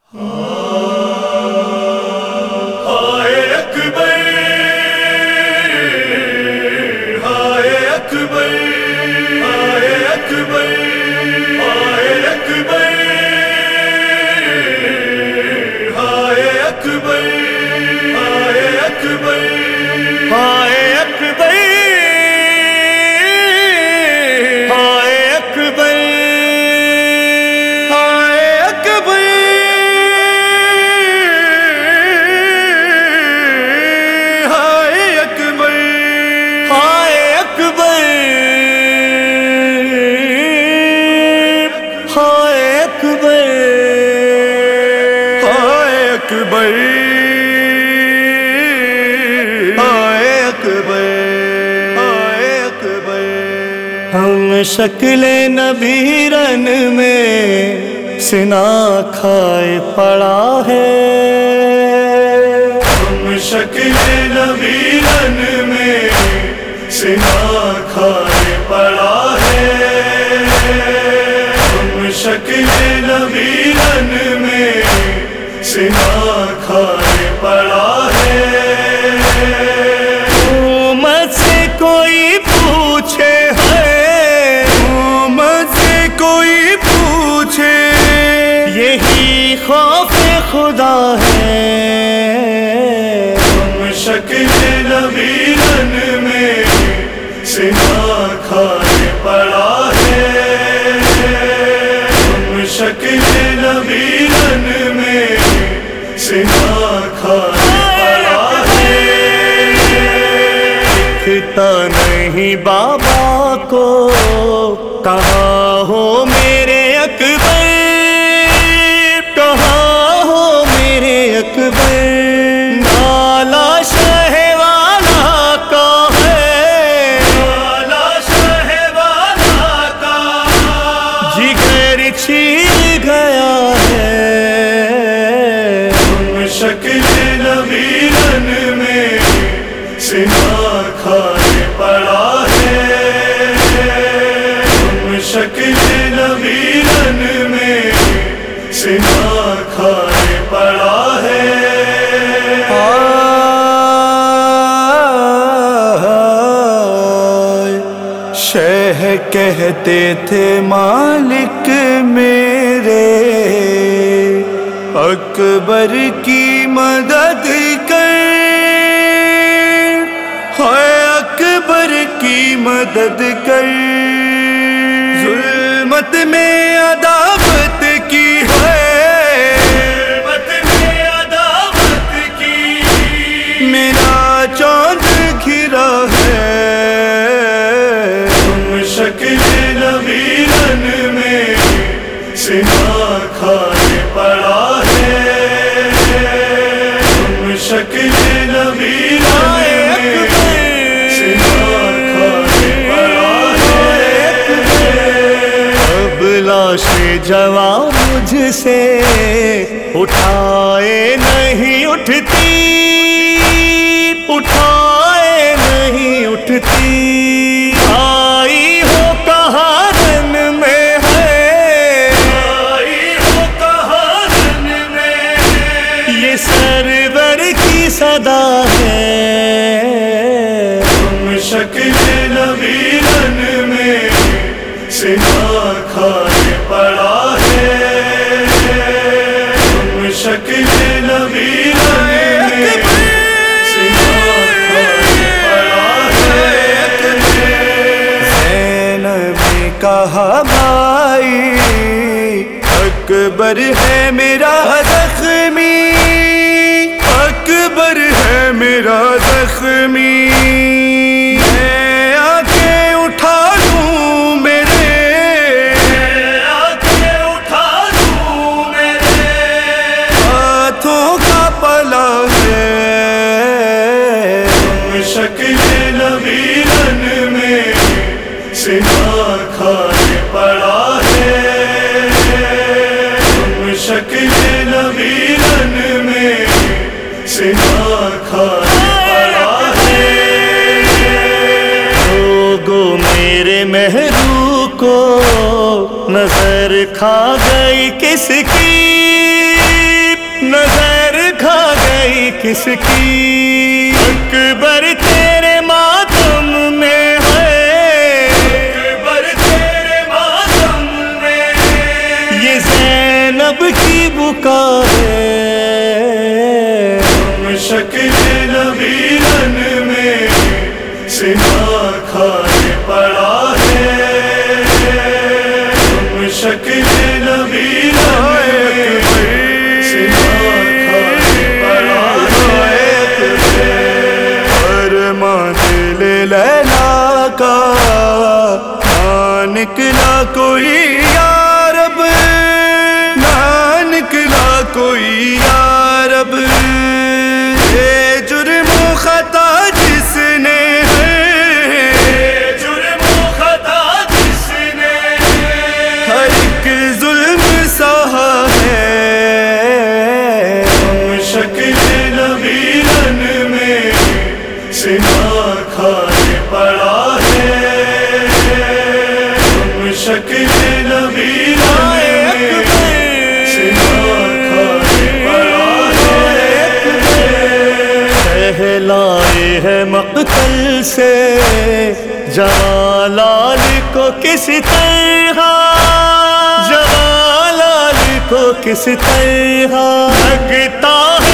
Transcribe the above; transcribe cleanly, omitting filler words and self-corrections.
ہم شکل نبی رن میں سنا کھائے پڑا ہے، ہم شکل نبی رن میں سنا کھائے پڑا ہے، ہم شکل نبی رن میں سنا کھائے پڑا ہے۔ امت سے کوئی پوچھے یہی خوف خدا ہے، ہم شکل نبی رن میں سنا کھائے پڑا ہے، ہم شکل نبی رن میں سنا کھائے پڑا ہے۔ دکھتا نہیں بابا کو کہاں ہو میرے اکبر، کہاں ہو میرے اکبر، نالا شہ والا کا ہے، نالا شہ والا کا جگر چھیل گیا ہے، ہم شکل نبی رن میں سنا کھائے پڑا ہے، ہم شکل نبی رن میں سنا کھائے پڑا ہے۔ شہ کہتے تھے مالک میرے، اکبر کی مدد کر، ہے اکبر کی مدد کر، ظلمت میں عداوت کی ہے، ظلمت میں عداوت کی، میرا چاند گھرا ہے، ہم شکل نبی رن میں سنا کھائے پڑا ہے، ہم شکل نبی رن میں سنا کھائے پڑا ہے۔ اب لاش جوان مجھ سے اٹھائے نہیں اٹھتی، اٹھائے نہیں اٹھتی، آئی ہو کہاں رن میں ہے، آئی ہو کہاں رن میں، یہ سرور کی صدا ہے، ہم شکل نبی رن میں سنا کھائے پڑا ہے، ہم شکل نبی رن میں سنا کھائے پڑا ہے۔ زینب نے کہا بھائی اکبر ہے میرا زخمی، اکبر ہے میرا زخمی، میں آ کے اٹھا لوں میرے، آکے اٹھا لوں میرے ہاتھوں کا پلا ہے، ہم شکل نبی رن میں سنا کھائے پڑا ہے، ہم شکل نبی رن میں سنا کھائے پڑا ہے۔ لوگوں میرے مہرو کو نظر کھا گئی کس کی، کس کی اکبر تیرے ماتم میں ہے، اکبر تیرے ماتم میں یہ زینب کی بکا ہے، ہم شکل نبیرن میں سنا کھائے پڑا ہے، ہم شکل نبیرن میں سنا کھائے پڑا ہے۔ فرمان دل لیلا کا نہ نکلا کوئی یارب، نہ نکلا کوئی یارب، یہ جرم و خطا جس نے ہے، جرم و خطا جس نے ہر ایک ظلم سہا ہے، ہم شکل نبیرن میں سنا کھائے پڑا ہے، ہم شکل نبیرن میں سنا کھائے پڑا ہے۔ کہلائے ہے مقتل سے جلال کو کس طرح، جلال کو کس طرح لگتا